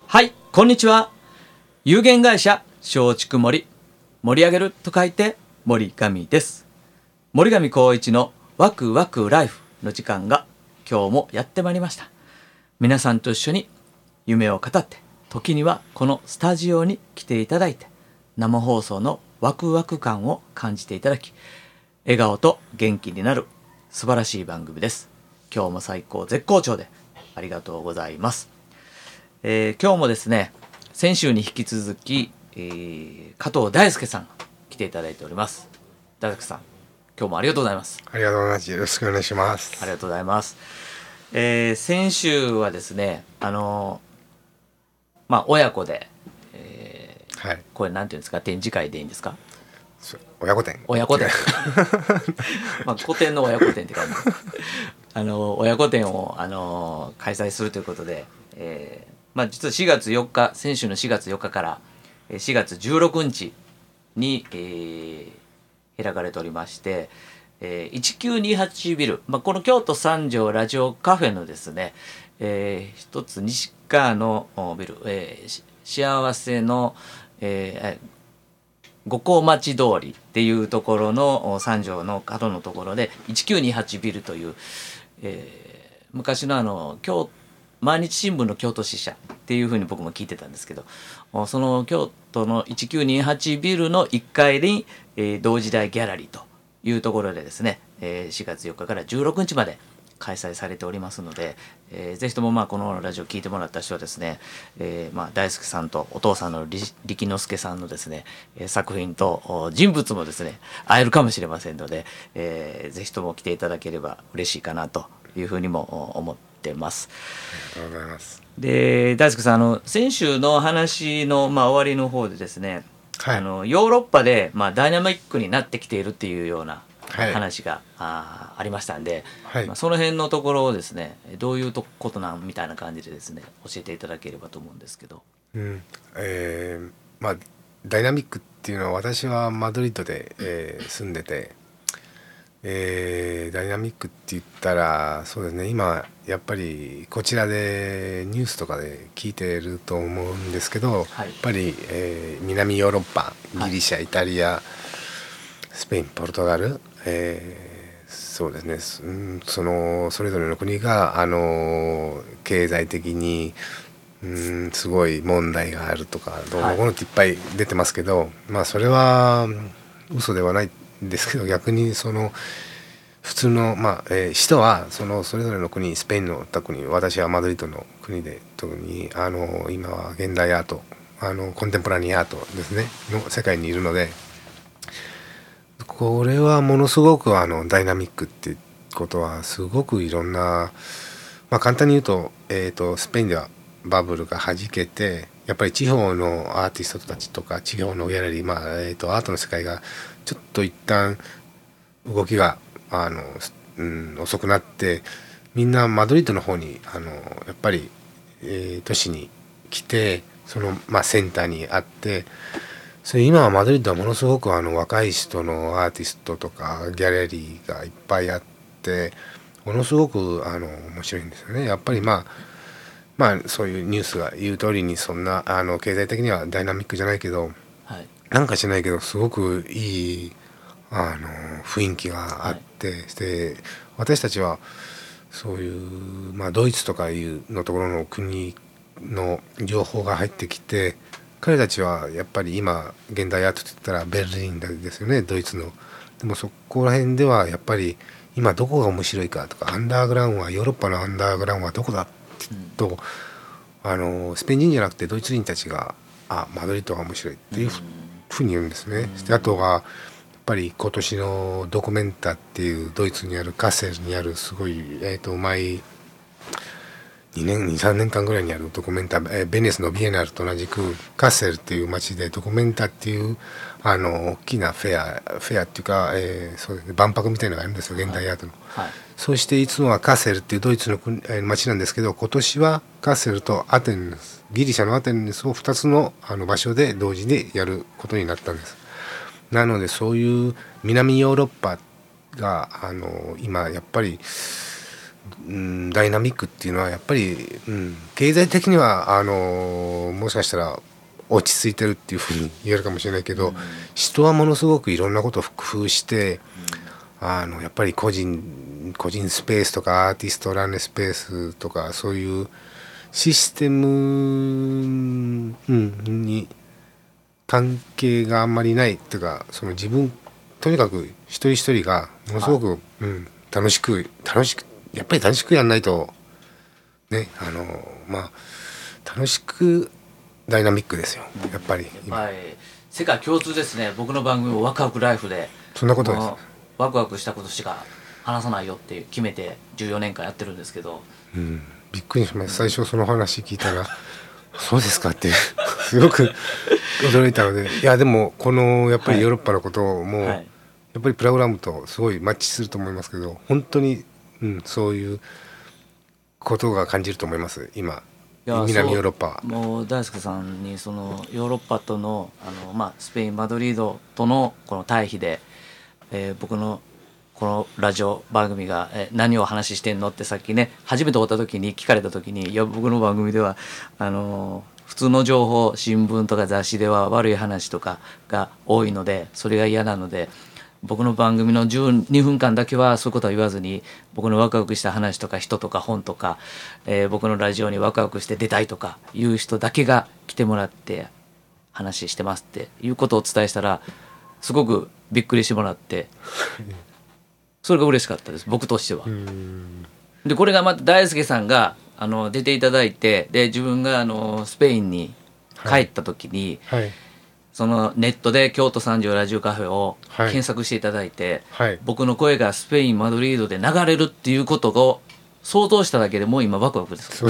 はい、こんにちは。有限会社松竹森、盛り上げると書いて森上です。森上光一のワクワクライフの時間が今日もやってまいりました。皆さんと一緒に夢を語って、時にはこのスタジオに来ていただいて、生放送のワクワク感を感じていただき、笑顔と元気になる素晴らしい番組です。今日も最高絶好調でありがとうございます。今日もですね、先週に引き続き、加藤大輔さん来ていただいております。大輔さん、今日もありがとうございます。 ありがとうございます。よろしくお願いします。 ありがとうございます。先週はですね、親子で、 はい、 これなんていうんですか、展示会でいいんですか？ 親子展。 親子展。古典の親子展って感じ。親子展を、開催するということで、実は4月4日、先週の4月4日から4月16日に、開かれておりまして、1928ビル、この京都三条ラジオカフェのですね、一つ西側のビル、幸せの、五光町通りっていうところの三条の角のところで1928ビルという、昔の毎日新聞の京都支社っていうふうに僕も聞いてたんですけど、その京都の1928ビルの1階に、同時代ギャラリーというところでですね、4月4日から16日まで開催されておりますので、ぜひともこのラジオ聞いてもらった人はですね、大輔さんとお父さんの力之助さんのですね、作品と人物もですね会えるかもしれませんので、ぜひとも来ていただければ嬉しいかなというふうにも思ってます。 ありがとうございます。 で、大輔さん、先週の話の、終わりの方でですね、 はい、 ヨーロッパで、ダイナミックになってきているっていうような話が、ありましたんで、 はい、 その辺のところをですね、どういうことなんみたいな感じでですね教えていただければと思うんですけど。 ダイナミックっていうのは、私はマドリードで、住んでて、ダイナミックって言ったらそうですね、今やっぱりこちらでニュースとかで聞いてると思うんですけど、 はい、 やっぱり、南ヨーロッパ、ギリシャ、イタリア、スペイン、ポルトガル、そうですね、それぞれの国が経済的にすごい問題があるとかどうのこうのっていっぱい出てますけど、それは嘘ではないんですけど、逆に普通の、人はそれぞれの国、スペインの特に私はマドリードの国で特に今は現代アートコンテンポラリーアートですねの世界にいるので、これはものすごくダイナミックってことはすごくいろんな、簡単に言うと、スペインではバブルがはじけて、やっぱり地方のアーティストたちとか地方のギャラリー、アートの世界がちょっと一旦動きが遅くなって、みんなマドリードの方にやっぱり、都市に来てセンターにあって、今はマドリードはものすごく若い人のアーティストとかギャラリーがいっぱいあって、ものすごく面白いんですよね。やっぱりそういうニュースが言う通りに、そんな経済的にはダイナミックじゃないけど、 はい、 なんかしないけどすごくいい雰囲気があって、で私たちはそういう、ドイツとかいうのところの国の情報が入ってきて、彼たちはやっぱり今現代アートって言ったらベルリンですよね、ドイツの。でもそこら辺ではやっぱり今どこが面白いかとか、アンダーグラウンドはヨーロッパのアンダーグラウンドはどこだってと、スペイン人じゃなくてドイツ人たちがマドリードが面白いっていうふうに言うんですね。であとはやっぱり今年のドキュメンタっていうドイツにあるカッセルにあるすごい、毎2年3年間ぐらいにあるドキュメンタ、ベネスのビエナルと同じくカッセルっていう街でドキュメンタっていう大きなフェアっていうか、そうですね、万博みたいなのがあるんですよ、現代アートの。 はい、 そしていつもはカッセルっていうドイツの街なんですけど、今年はカッセルとアテネス、ギリシャのアテネスを2つの場所で同時にやることになったんです。なのでそういう南ヨーロッパが今やっぱりダイナミックっていうのはやっぱり、経済的にはもしかしたら落ち着いてるっていうふうに言えるかもしれないけど、人はものすごくいろんなことを工夫して、やっぱり個人スペースとかアーティストランスペースとかそういうシステム、に関係があんまりないっていうか、その自分とにかく一人一人がものすごく、楽しくやっぱり楽しくやんないとね、楽しくダイナミックですよ、やっぱり。 世界共通ですね。僕の番組もワクワクライフでそんなことです。 ワクワクしたことしか話さないよって決めて14年間やってるんですけど、 びっくりしました。最初その話聞いたらそうですかってすごく驚いたので、いやでもこのやっぱりヨーロッパのことも、やっぱりプログラムとすごいマッチすると思いますけど、本当に、そういうことが感じると思います今。南ヨーロッパはもう大輔さんにそのヨーロッパとのスペインマドリードとのこの対比で、僕のこのラジオ番組が、何を話してんのってさっきね初めて会った時に聞かれた時に、いや僕の番組では普通の情報新聞とか雑誌では悪い話とかが多いのでそれが嫌なので、僕の番組の12分間だけはそういうことは言わずに、僕のワクワクした話とか人とか本とか、僕のラジオにワクワクして出たいとかいう人だけが来てもらって話してますっていうことをお伝えしたら、すごくびっくりしてもらってそれが嬉しかったです、僕としては。でこれがまた大輔さんが出ていただいて、で自分がスペインに帰った時に、そのネットで京都三条ラジオカフェを検索していただいて、僕の声がスペインマドリードで流れるっていうことを想像しただけでもう今ワクワクです。 聞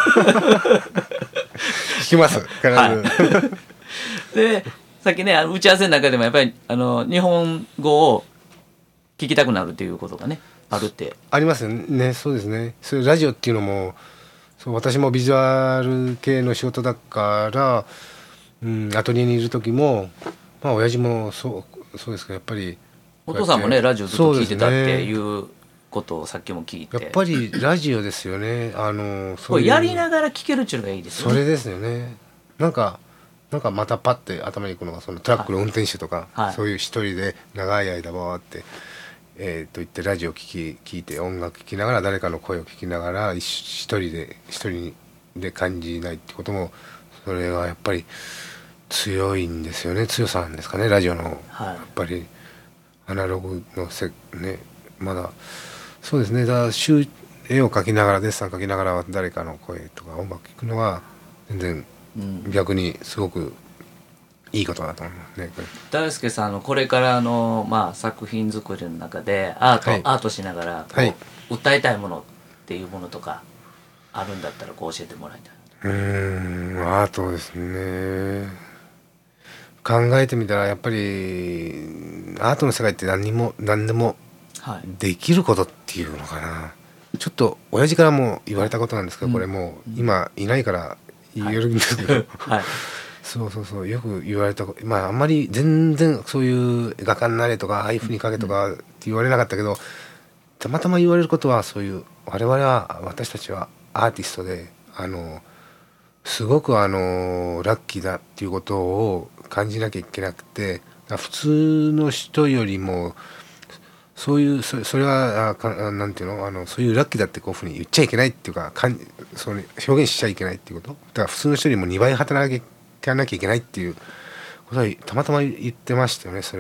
きます必ず、でさっきね打ち合わせの中でもやっぱり日本語を聞きたくなるっていうことがねあるってありますよね。そうですね。そういうラジオっていうのも私もビジュアル系の仕事だから、アトリエにいる時も親父もそうですけど、やっぱりお父さんもねラジオずっと聞いてたっていうことをさっきも聞いて、 やっぱりラジオですよね。 これやりながら聞けるっていうのがいいですよね。 それですよね。なんかまたパッて頭にいくのがそのトラックの運転手とか、そういう一人で長い間バーって言ってラジオ聞いて音楽聴きながら誰かの声を聞きながら一人で感じないってことも、それはやっぱり強いんですよね。強さなんですかね、ラジオの。やっぱりアナログのね、まだそうですね。だから絵を描きながらデッサン描きながら誰かの声とか音楽聴くのは全然逆にすごくいいことだと思いますね。 大輔さんのこれからの、作品作りの中でアートしながら訴えたいものっていうものとかあるんだったら教えてもらいたい。 アートですね。考えてみたらやっぱりアートの世界って何でもできることっていうのかな。ちょっと親父からも言われたことなんですけど、これもう今いないから言えるんですけど、そうよく言われた。あんまり全然そういう画家になれとかああいうふうに描けとかって言われなかったけど、たまたま言われることはそういう私たちはアーティストですごくラッキーだっていうことを感じなきゃいけなくて、普通の人よりもそれはなんていうの、そういうラッキーだってこういうふうに言っちゃいけないっていうか、その表現しちゃいけないっていうことだから、普通の人よりも2倍働かなきゃいけないっていうことはたまたま言ってましたよね。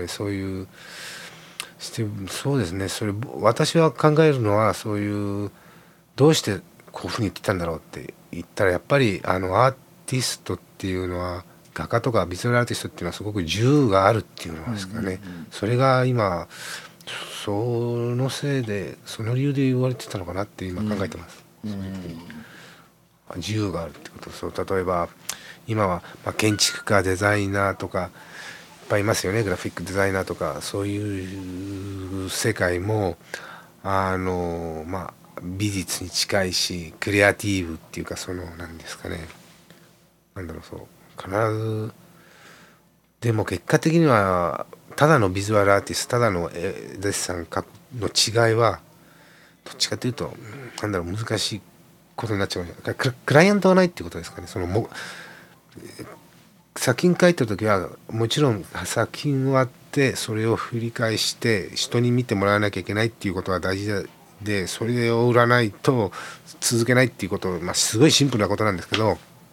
そうですね。私は考えるのはそういうどうしてこういうふうに言ってたんだろうって言ったら、やっぱりアーティストっていうのは画家とかビジュアルアーティストっていうのはすごく自由があるっていうのですかね。それが今そのせいでその理由で言われてたのかなって今考えてます。自由があるってこと。例えば今は建築家デザイナーとかいっぱいいますよね。グラフィックデザイナーとかそういう世界も美術に近いしクリエイティブっていうか、なんですかね、必ずでも結果的にはただのビジュアルアーティスト、ただのデッサンの違いはどっちかというとなんだろう難しいことになっちゃう。クライアントがないっていうことですかね。作品書いてる時はもちろん作品終わってそれを振り返して人に見てもらわなきゃいけないっていうことは大事で、それを売らないと続けないっていうこと、すごいシンプルなことなんですけど、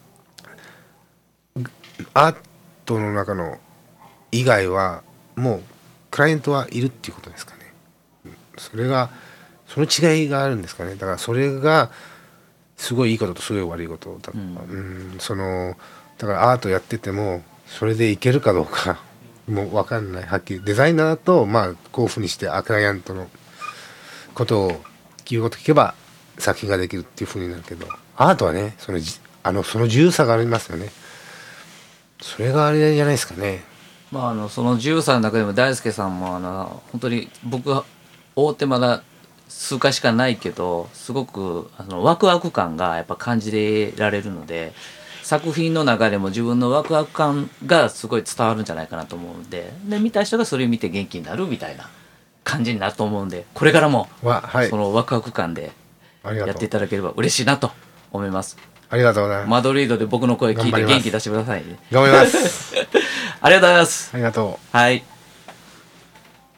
アートの中の以外はもうクライアントはいるっていうことですかね。その違いがあるんですかね。だからそれがすごいいいこととすごい悪いことだ、だからアートやっててもそれでいけるかどうかもう分かんない。はっきりデザイナーとこういうふうにしてクライアントのことを言うこと聞けば作品ができるっていうふうになるけど、アートはねその自由さがありますよね。それがあれじゃないですかね。 その自由さの中でも大輔さんも本当に僕は大手まだ数回しかないけどすごくワクワク感がやっぱ感じられるので、作品の中でも自分のワクワク感がすごい伝わるんじゃないかなと思うんで、見た人がそれを見て元気になるみたいな感じになると思うんで、これからもそのワクワク感でやっていただければ嬉しいなと思います。 ありがとうございます。 マドリードで僕の声聞いて元気出してくださいね。 頑張ります。 ありがとうございます。 ありがとう。 はい。